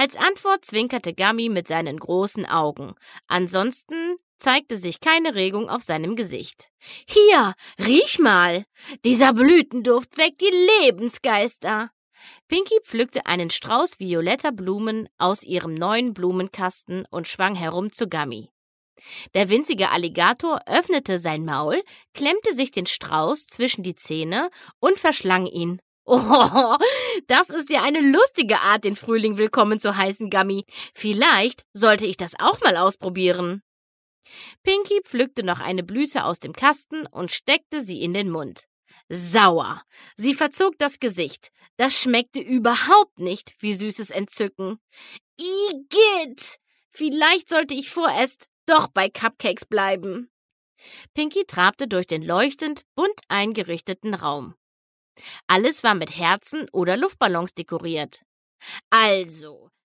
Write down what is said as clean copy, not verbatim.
Als Antwort zwinkerte Gummy mit seinen großen Augen. Ansonsten zeigte sich keine Regung auf seinem Gesicht. »Hier, riech mal! Dieser Blütenduft weckt die Lebensgeister!« Pinky pflückte einen Strauß violetter Blumen aus ihrem neuen Blumenkasten und schwang herum zu Gummy. Der winzige Alligator öffnete sein Maul, klemmte sich den Strauß zwischen die Zähne und verschlang ihn. »Oh, das ist ja eine lustige Art, den Frühling willkommen zu heißen, Gummy. Vielleicht sollte ich das auch mal ausprobieren.« Pinky pflückte noch eine Blüte aus dem Kasten und steckte sie in den Mund. Sauer. Sie verzog das Gesicht. Das schmeckte überhaupt nicht wie süßes Entzücken. Igitt! Vielleicht sollte ich vorerst doch bei Cupcakes bleiben. Pinky trabte durch den leuchtend bunt eingerichteten Raum. Alles war mit Herzen oder Luftballons dekoriert. Also,